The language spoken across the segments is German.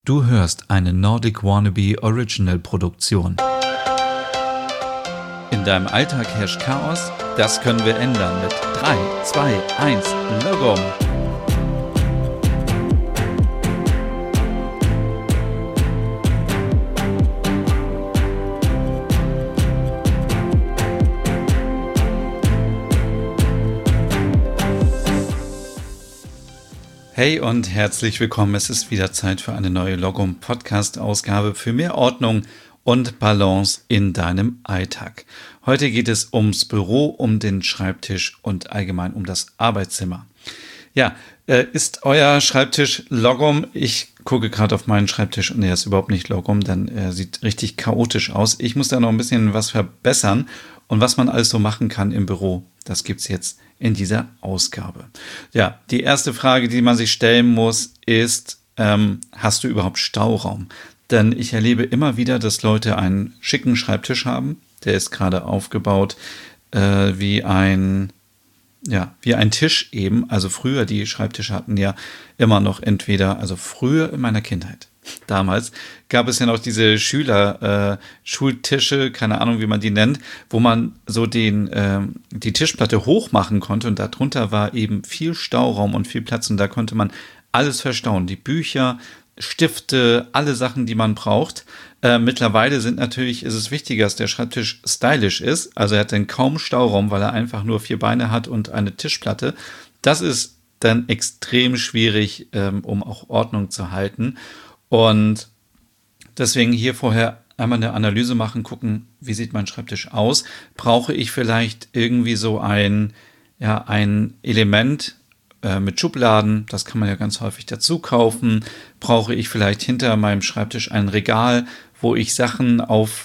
Du hörst eine Nordic Wannabe Original Produktion. In deinem Alltag herrscht Chaos? Das können wir ändern mit 3, 2, 1, Logom! Hey und herzlich willkommen. Es ist wieder Zeit für eine neue Logom-Podcast-Ausgabe für mehr Ordnung und Balance in deinem Alltag. Heute geht es ums Büro, um den Schreibtisch und allgemein um das Arbeitszimmer. Ja, ist euer Schreibtisch Logom? Ich gucke gerade auf meinen Schreibtisch und er ist überhaupt nicht Logom, denn er sieht richtig chaotisch aus. Ich muss da noch ein bisschen was verbessern und was man alles so machen kann im Büro, das gibt's jetzt in dieser Ausgabe. Ja, die erste Frage, die man sich stellen muss, ist, hast du überhaupt Stauraum? Denn ich erlebe immer wieder, dass Leute einen schicken Schreibtisch haben. Der ist gerade aufgebaut wie ein Tisch eben. Also früher, die Schreibtische hatten ja immer noch entweder, also früher in meiner Kindheit, damals gab es ja noch diese Schultische, keine Ahnung, wie man die nennt, wo man so die Tischplatte hoch machen konnte und darunter war eben viel Stauraum und viel Platz und da konnte man alles verstauen. Die Bücher, Stifte, alle Sachen, die man braucht. Mittlerweile ist es wichtiger, dass der Schreibtisch stylisch ist. Also er hat dann kaum Stauraum, weil er einfach nur 4 Beine hat und eine Tischplatte. Das ist dann extrem schwierig, um auch Ordnung zu halten. Und deswegen hier vorher einmal eine Analyse machen, gucken, wie sieht mein Schreibtisch aus? Brauche ich vielleicht irgendwie so ein Element mit Schubladen? Das kann man ja ganz häufig dazu kaufen. Brauche ich vielleicht hinter meinem Schreibtisch ein Regal, wo ich Sachen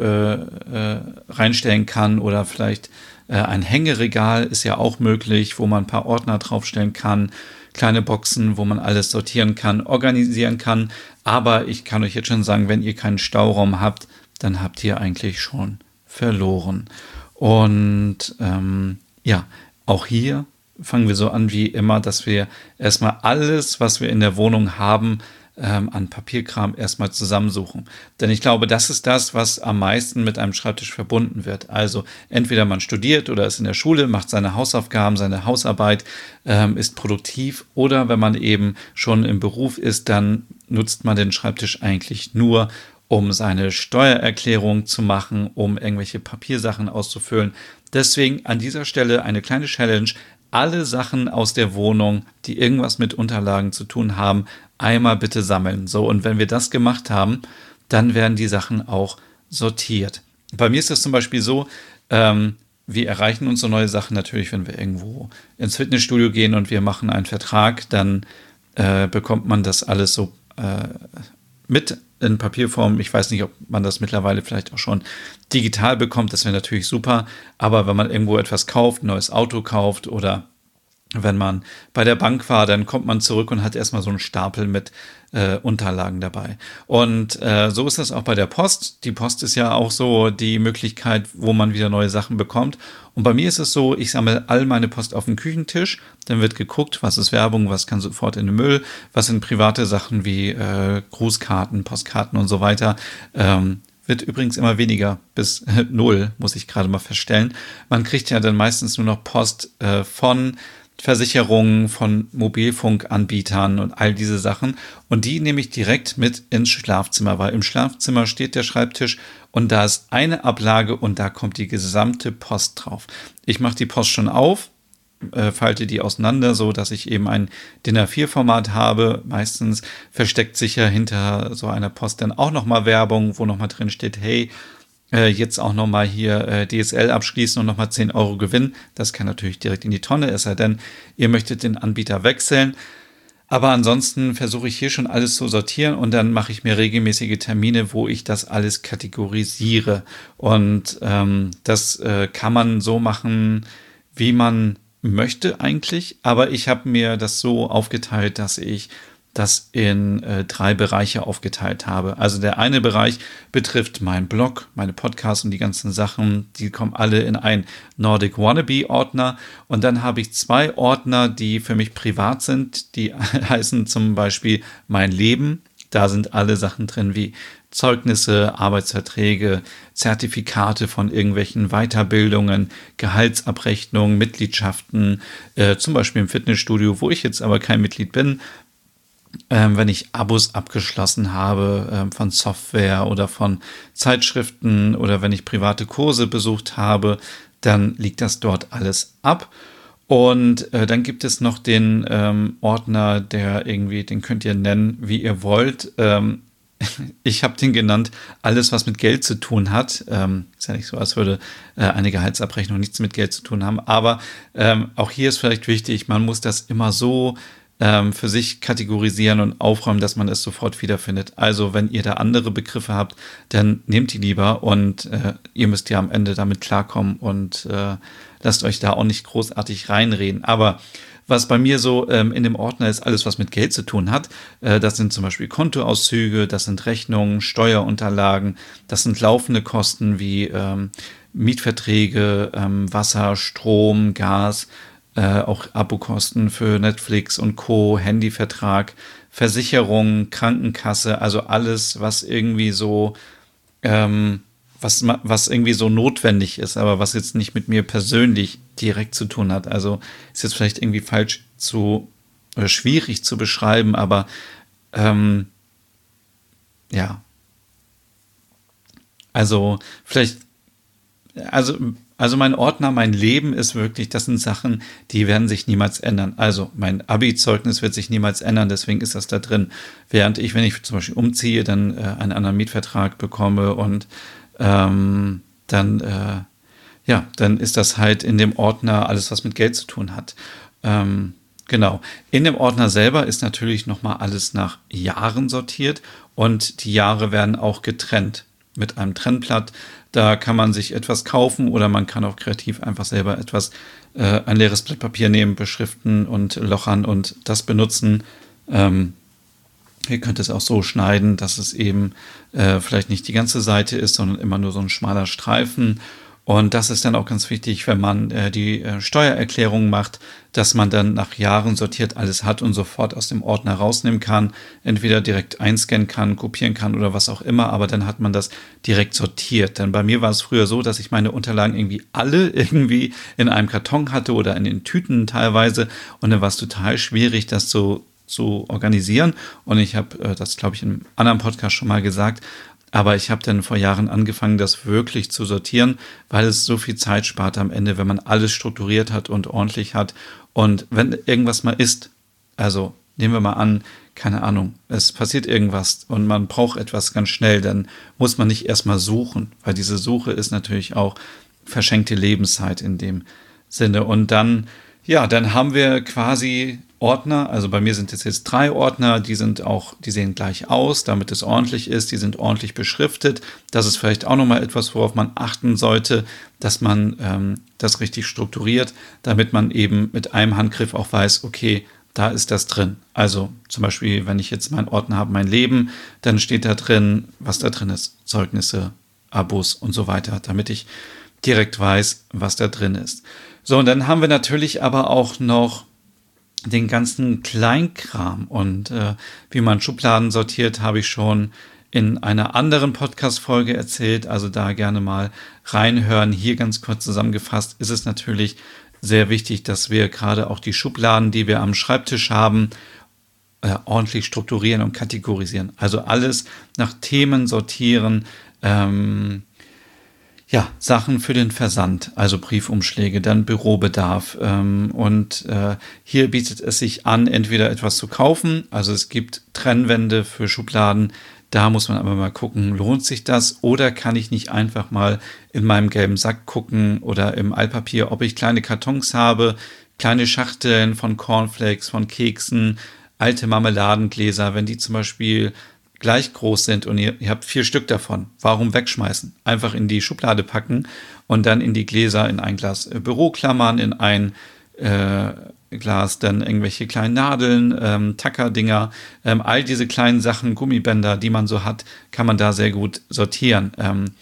reinstellen kann oder vielleicht ein Hängeregal ist ja auch möglich, wo man ein paar Ordner draufstellen kann. Kleine Boxen, wo man alles sortieren kann, organisieren kann. Aber ich kann euch jetzt schon sagen, wenn ihr keinen Stauraum habt, dann habt ihr eigentlich schon verloren. Und auch hier fangen wir so an wie immer, dass wir erstmal alles, was wir in der Wohnung haben, an Papierkram erstmal zusammensuchen. Denn ich glaube, das ist das, was am meisten mit einem Schreibtisch verbunden wird. Also entweder man studiert oder ist in der Schule, macht seine Hausaufgaben, seine Hausarbeit, ist produktiv oder wenn man eben schon im Beruf ist, dann nutzt man den Schreibtisch eigentlich nur, um seine Steuererklärung zu machen, um irgendwelche Papiersachen auszufüllen. Deswegen an dieser Stelle eine kleine Challenge. Alle Sachen aus der Wohnung, die irgendwas mit Unterlagen zu tun haben, einmal bitte sammeln. So, und wenn wir das gemacht haben, dann werden die Sachen auch sortiert. Bei mir ist es zum Beispiel so, wir erreichen uns so neue Sachen natürlich, wenn wir irgendwo ins Fitnessstudio gehen und wir machen einen Vertrag, dann bekommt man das alles so mit in Papierform. Ich weiß nicht, ob man das mittlerweile vielleicht auch schon digital bekommt. Das wäre natürlich super. Aber wenn man irgendwo etwas kauft, ein neues Auto kauft oder wenn man bei der Bank war, dann kommt man zurück und hat erstmal so einen Stapel mit Unterlagen dabei. Und so ist das auch bei der Post. Die Post ist ja auch so die Möglichkeit, wo man wieder neue Sachen bekommt. Und bei mir ist es so, ich sammle all meine Post auf den Küchentisch. Dann wird geguckt, was ist Werbung, was kann sofort in den Müll, was sind private Sachen wie Grußkarten, Postkarten und so weiter. Wird übrigens immer weniger, bis 0, muss ich gerade mal feststellen. Man kriegt ja dann meistens nur noch Post von Versicherungen, von Mobilfunkanbietern und all diese Sachen. Und die nehme ich direkt mit ins Schlafzimmer, weil im Schlafzimmer steht der Schreibtisch und da ist eine Ablage und da kommt die gesamte Post drauf. Ich mache die Post schon auf, falte die auseinander, so dass ich eben ein DIN A4-Format habe. Meistens versteckt sich ja hinter so einer Post dann auch nochmal Werbung, wo nochmal drin steht, hey, jetzt auch nochmal hier DSL abschließen und nochmal 10 Euro Gewinn. Das kann natürlich direkt in die Tonne, es sei denn, ihr möchtet den Anbieter wechseln. Aber ansonsten versuche ich hier schon alles zu sortieren und dann mache ich mir regelmäßige Termine, wo ich das alles kategorisiere. Und das kann man so machen, wie man möchte eigentlich. Aber ich habe mir das so aufgeteilt, dass ich das in 3 Bereiche aufgeteilt habe. Also der eine Bereich betrifft meinen Blog, meine Podcasts und die ganzen Sachen, die kommen alle in einen Nordic Wannabe Ordner und dann habe ich 2 Ordner, die für mich privat sind, die heißen zum Beispiel mein Leben Da sind alle Sachen drin wie Zeugnisse, Arbeitsverträge, Zertifikate von irgendwelchen Weiterbildungen, Gehaltsabrechnungen, Mitgliedschaften, zum Beispiel im Fitnessstudio, wo ich jetzt aber kein Mitglied bin. Wenn ich Abos abgeschlossen habe von Software oder von Zeitschriften oder wenn ich private Kurse besucht habe, dann liegt das dort alles ab. Und dann gibt es noch den Ordner, der irgendwie, den könnt ihr nennen, wie ihr wollt. Ich habe den genannt, alles, was mit Geld zu tun hat. Ist ja nicht so, als würde eine Gehaltsabrechnung nichts mit Geld zu tun haben. Aber auch hier ist vielleicht wichtig, man muss das immer so für sich kategorisieren und aufräumen, dass man es sofort wiederfindet. Also wenn ihr da andere Begriffe habt, dann nehmt die lieber und ihr müsst ja am Ende damit klarkommen und lasst euch da auch nicht großartig reinreden. Aber was bei mir so in dem Ordner ist, alles was mit Geld zu tun hat, das sind zum Beispiel Kontoauszüge, das sind Rechnungen, Steuerunterlagen, das sind laufende Kosten wie Mietverträge, Wasser, Strom, Gas, auch Abokosten für Netflix und Co., Handyvertrag, Versicherung, Krankenkasse, also alles, was irgendwie so, was irgendwie so notwendig ist, aber was jetzt nicht mit mir persönlich direkt zu tun hat. Also ist jetzt vielleicht irgendwie falsch oder schwierig zu beschreiben, aber ja, also vielleicht, also mein Ordner, mein Leben ist wirklich, das sind Sachen, die werden sich niemals ändern. Also mein Abi-Zeugnis wird sich niemals ändern, deswegen ist das da drin. Während ich, wenn ich zum Beispiel umziehe, dann einen anderen Mietvertrag bekomme und dann ist das halt in dem Ordner alles, was mit Geld zu tun hat. Genau. In dem Ordner selber ist natürlich nochmal alles nach Jahren sortiert und die Jahre werden auch getrennt mit einem Trennblatt. Da kann man sich etwas kaufen oder man kann auch kreativ einfach selber ein leeres Blatt Papier nehmen, beschriften und lochern und das benutzen. Ihr könnt es auch so schneiden, dass es eben vielleicht nicht die ganze Seite ist, sondern immer nur so ein schmaler Streifen. Und das ist dann auch ganz wichtig, wenn man die Steuererklärung macht, dass man dann nach Jahren sortiert alles hat und sofort aus dem Ordner rausnehmen kann. Entweder direkt einscannen kann, kopieren kann oder was auch immer, aber dann hat man das direkt sortiert. Denn bei mir war es früher so, dass ich meine Unterlagen irgendwie alle irgendwie in einem Karton hatte oder in den Tüten teilweise. Und dann war es total schwierig, das zu organisieren. Und ich habe das, glaube ich, in einem anderen Podcast schon mal gesagt, aber ich habe dann vor Jahren angefangen, das wirklich zu sortieren, weil es so viel Zeit spart am Ende, wenn man alles strukturiert hat und ordentlich hat. Und wenn irgendwas mal ist, also nehmen wir mal an, keine Ahnung, es passiert irgendwas und man braucht etwas ganz schnell, dann muss man nicht erstmal suchen, weil diese Suche ist natürlich auch verschenkte Lebenszeit in dem Sinne. Und dann haben wir quasi Ordner, also bei mir sind es jetzt 3 Ordner, die sehen gleich aus, damit es ordentlich ist, die sind ordentlich beschriftet. Das ist vielleicht auch nochmal etwas, worauf man achten sollte, dass man das richtig strukturiert, damit man eben mit einem Handgriff auch weiß, okay, da ist das drin. Also zum Beispiel, wenn ich jetzt meinen Ordner habe, mein Leben, dann steht da drin, was da drin ist, Zeugnisse, Abos und so weiter, damit ich direkt weiß, was da drin ist. So, und dann haben wir natürlich aber auch noch den ganzen Kleinkram und wie man Schubladen sortiert, habe ich schon in einer anderen Podcast-Folge erzählt, also da gerne mal reinhören. Hier ganz kurz zusammengefasst ist es natürlich sehr wichtig, dass wir gerade auch die Schubladen, die wir am Schreibtisch haben, ordentlich strukturieren und kategorisieren. Also alles nach Themen sortieren, Sachen für den Versand, also Briefumschläge, dann Bürobedarf. Hier bietet es sich an, entweder etwas zu kaufen, also es gibt Trennwände für Schubladen, da muss man aber mal gucken, lohnt sich das oder kann ich nicht einfach mal in meinem gelben Sack gucken oder im Altpapier, ob ich kleine Kartons habe, kleine Schachteln von Cornflakes, von Keksen, alte Marmeladengläser, wenn die zum Beispiel gleich groß sind und ihr habt 4 Stück davon. Warum wegschmeißen? Einfach in die Schublade packen und dann in die Gläser, in ein Glas Büroklammern, in ein Glas dann irgendwelche kleinen Nadeln, Tackerdinger, all diese kleinen Sachen, Gummibänder, die man so hat, kann man da sehr gut sortieren.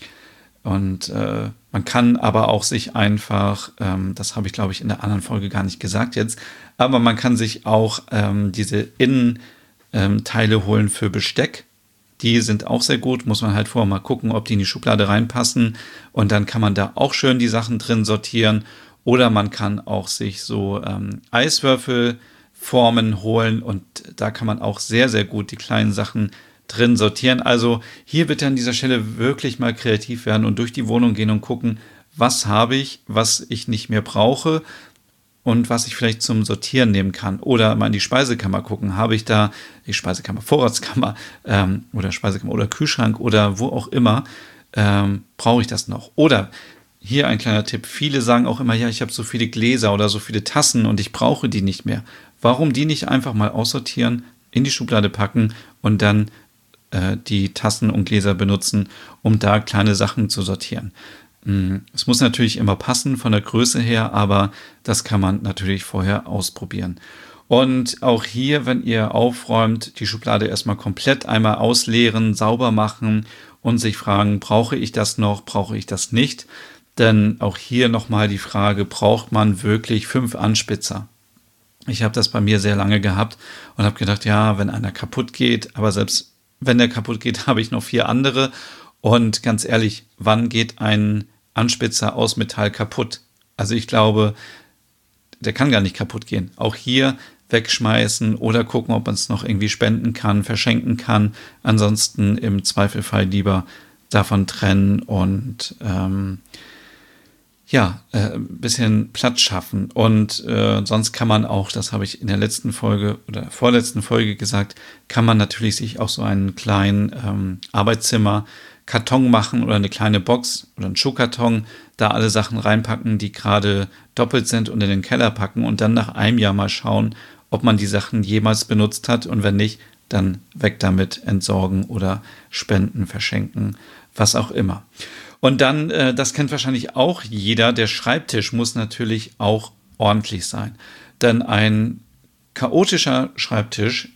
Man kann aber auch sich einfach, das habe ich glaube ich in der anderen Folge gar nicht gesagt jetzt, aber man kann sich auch diese Teile holen für Besteck. Die sind auch sehr gut, muss man halt vorher mal gucken, ob die in die Schublade reinpassen. Und dann kann man da auch schön die Sachen drin sortieren. Oder man kann auch sich so Eiswürfelformen holen und da kann man auch sehr, sehr gut die kleinen Sachen drin sortieren. Also hier bitte an dieser Stelle wirklich mal kreativ werden und durch die Wohnung gehen und gucken, was habe ich, was ich nicht mehr brauche und was ich vielleicht zum Sortieren nehmen kann. Oder mal in die Speisekammer gucken. Habe ich da die Speisekammer, Vorratskammer oder Speisekammer oder Kühlschrank oder wo auch immer, brauche ich das noch? Oder hier ein kleiner Tipp. Viele sagen auch immer, ja, ich habe so viele Gläser oder so viele Tassen und ich brauche die nicht mehr. Warum die nicht einfach mal aussortieren, in die Schublade packen und dann die Tassen und Gläser benutzen, um da kleine Sachen zu sortieren? Es muss natürlich immer passen von der Größe her, aber das kann man natürlich vorher ausprobieren. Und auch hier, wenn ihr aufräumt, die Schublade erstmal komplett einmal ausleeren, sauber machen und sich fragen, brauche ich das noch, brauche ich das nicht? Denn auch hier nochmal die Frage, braucht man wirklich 5 Anspitzer? Ich habe das bei mir sehr lange gehabt und habe gedacht, ja, wenn einer kaputt geht, aber selbst wenn der kaputt geht, habe ich noch 4 andere. Und ganz ehrlich, wann geht ein Anspitzer aus Metall kaputt? Also ich glaube, der kann gar nicht kaputt gehen. Auch hier wegschmeißen oder gucken, ob man es noch irgendwie spenden kann, verschenken kann. Ansonsten im Zweifelfall lieber davon trennen und ein bisschen Platz schaffen. Und sonst kann man auch, das habe ich in der letzten Folge oder vorletzten Folge gesagt, kann man natürlich sich auch so einen kleinen Arbeitszimmer Karton machen oder eine kleine Box oder einen Schuhkarton, da alle Sachen reinpacken, die gerade doppelt sind und in den Keller packen und dann nach einem Jahr mal schauen, ob man die Sachen jemals benutzt hat und wenn nicht, dann weg damit, entsorgen oder spenden, verschenken, was auch immer. Und dann, das kennt wahrscheinlich auch jeder, der Schreibtisch muss natürlich auch ordentlich sein. Denn ein chaotischer Schreibtisch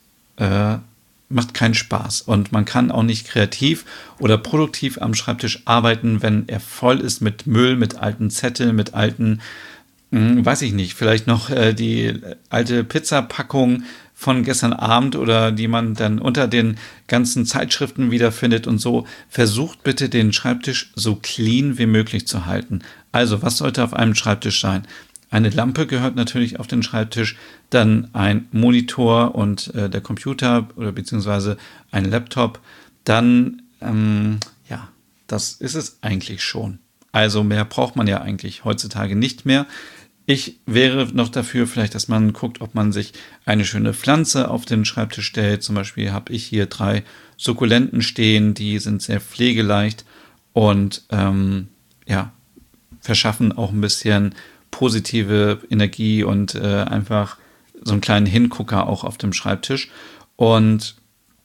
macht keinen Spaß. Und man kann auch nicht kreativ oder produktiv am Schreibtisch arbeiten, wenn er voll ist mit Müll, mit alten Zetteln, mit alten, weiß ich nicht, vielleicht noch die alte Pizzapackung von gestern Abend oder die man dann unter den ganzen Zeitschriften wiederfindet und so. Versucht bitte den Schreibtisch so clean wie möglich zu halten. Also, was sollte auf einem Schreibtisch sein? Eine Lampe gehört natürlich auf den Schreibtisch, dann ein Monitor und der Computer oder beziehungsweise ein Laptop. Dann, das ist es eigentlich schon. Also mehr braucht man ja eigentlich heutzutage nicht mehr. Ich wäre noch dafür vielleicht, dass man guckt, ob man sich eine schöne Pflanze auf den Schreibtisch stellt. Zum Beispiel habe ich hier 3 Sukkulenten stehen, die sind sehr pflegeleicht und verschaffen auch ein bisschen positive Energie und einfach so einen kleinen Hingucker auch auf dem Schreibtisch. Und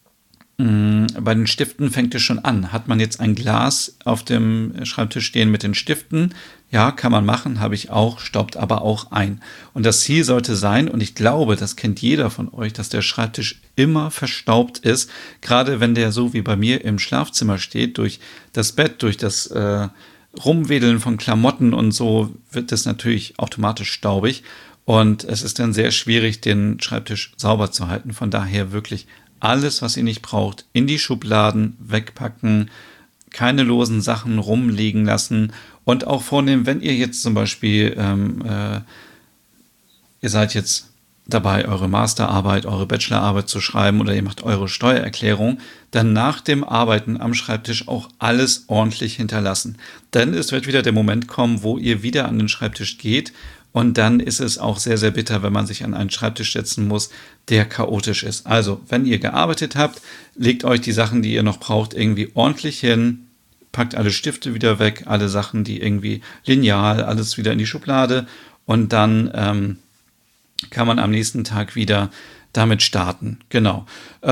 bei den Stiften fängt es schon an. Hat man jetzt ein Glas auf dem Schreibtisch stehen mit den Stiften? Ja, kann man machen, habe ich auch, staubt aber auch ein. Und das Ziel sollte sein, und ich glaube, das kennt jeder von euch, dass der Schreibtisch immer verstaubt ist, gerade wenn der so wie bei mir im Schlafzimmer steht, durch das Bett, durch das Rumwedeln von Klamotten und so wird es natürlich automatisch staubig und es ist dann sehr schwierig, den Schreibtisch sauber zu halten. Von daher wirklich alles, was ihr nicht braucht, in die Schubladen wegpacken, keine losen Sachen rumliegen lassen und auch vornehmen, wenn ihr jetzt zum Beispiel, ihr seid jetzt dabei, eure Masterarbeit, eure Bachelorarbeit zu schreiben oder ihr macht eure Steuererklärung, dann nach dem Arbeiten am Schreibtisch auch alles ordentlich hinterlassen. Denn es wird wieder der Moment kommen, wo ihr wieder an den Schreibtisch geht und dann ist es auch sehr, sehr bitter, wenn man sich an einen Schreibtisch setzen muss, der chaotisch ist. Also, wenn ihr gearbeitet habt, legt euch die Sachen, die ihr noch braucht, irgendwie ordentlich hin, packt alle Stifte wieder weg, alle Sachen, die irgendwie Lineal, alles wieder in die Schublade und dann kann man am nächsten Tag wieder damit starten. Genau.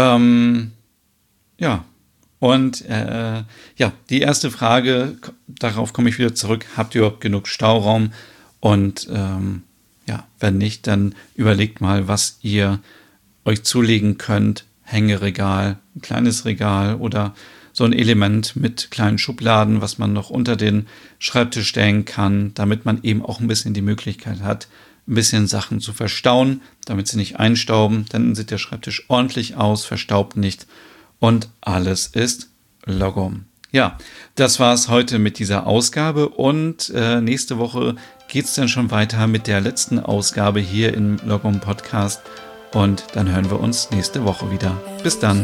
Und die erste Frage, darauf komme ich wieder zurück, habt ihr überhaupt genug Stauraum? Und wenn nicht, dann überlegt mal, was ihr euch zulegen könnt. Hängeregal, ein kleines Regal oder so ein Element mit kleinen Schubladen, was man noch unter den Schreibtisch stellen kann, damit man eben auch ein bisschen die Möglichkeit hat, ein bisschen Sachen zu verstauen, damit sie nicht einstauben. Dann sieht der Schreibtisch ordentlich aus, verstaubt nicht und alles ist Logom. Ja, das war's heute mit dieser Ausgabe und nächste Woche geht's dann schon weiter mit der letzten Ausgabe hier im Logom Podcast und dann hören wir uns nächste Woche wieder. Bis dann.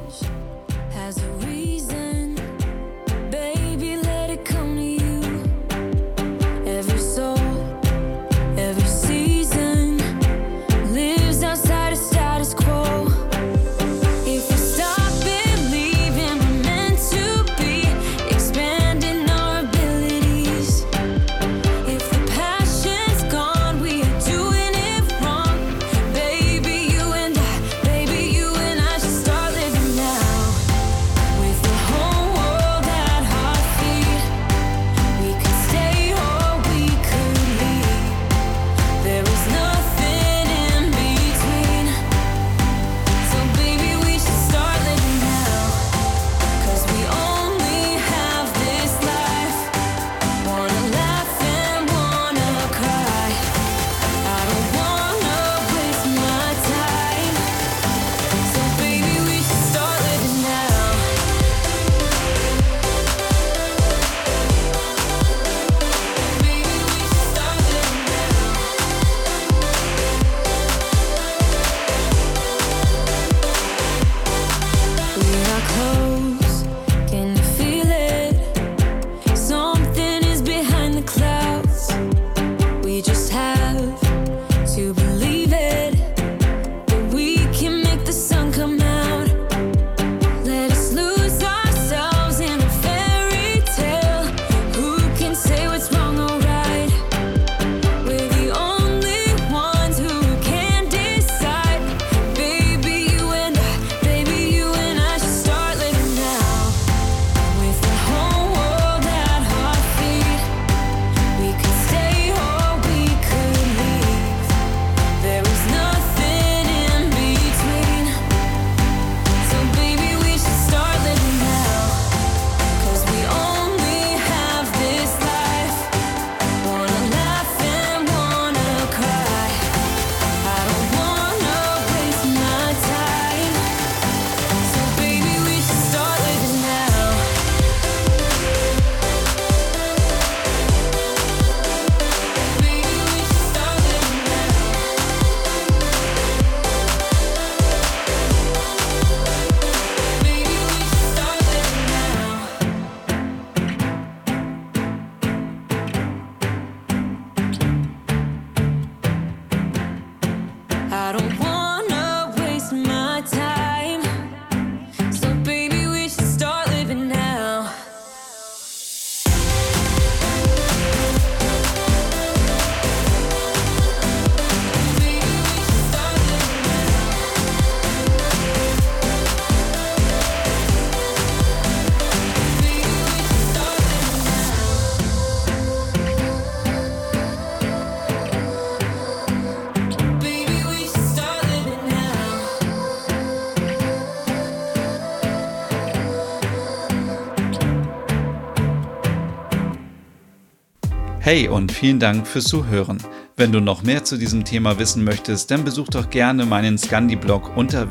Hey und vielen Dank fürs Zuhören. Wenn du noch mehr zu diesem Thema wissen möchtest, dann besuch doch gerne meinen Scandi-Blog unter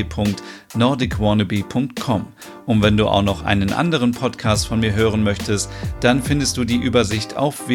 www.nordicwannabe.com. Und wenn du auch noch einen anderen Podcast von mir hören möchtest, dann findest du die Übersicht auf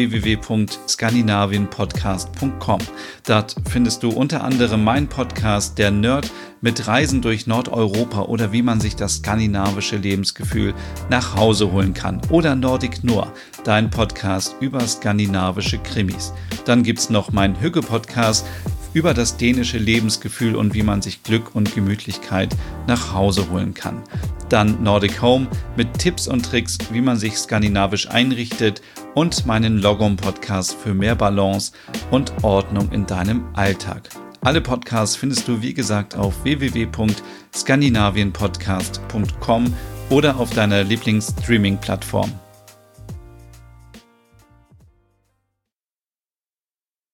www.skandinavienpodcast.com. Dort findest du unter anderem meinen Podcast Der Nerd mit Reisen durch Nordeuropa oder wie man sich das skandinavische Lebensgefühl nach Hause holen kann. Oder Nordic Noir, dein Podcast über skandinavische Krimis. Dann gibt's noch meinen Hygge-Podcast über das dänische Lebensgefühl und wie man sich Glück und Gemütlichkeit nach Hause holen kann. Dann Nordic Home mit Tipps und Tricks, wie man sich skandinavisch einrichtet und meinen Logom-Podcast für mehr Balance und Ordnung in deinem Alltag. Alle Podcasts findest du, wie gesagt, auf www.skandinavienpodcast.com oder auf deiner Lieblings-Streaming-Plattform.